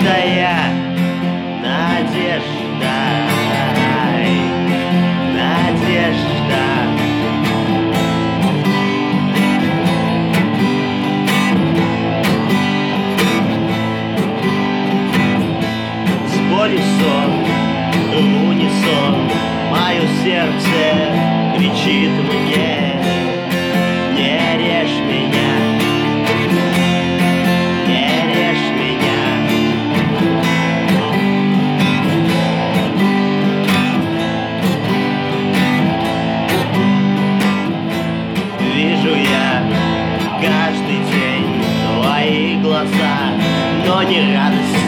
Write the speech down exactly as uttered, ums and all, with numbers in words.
каждая надежда, надежда. С болью сон, в унисон, мое сердце кричит мне: не режь меня, не режь меня. Вижу я каждый день твои глаза, но не радость.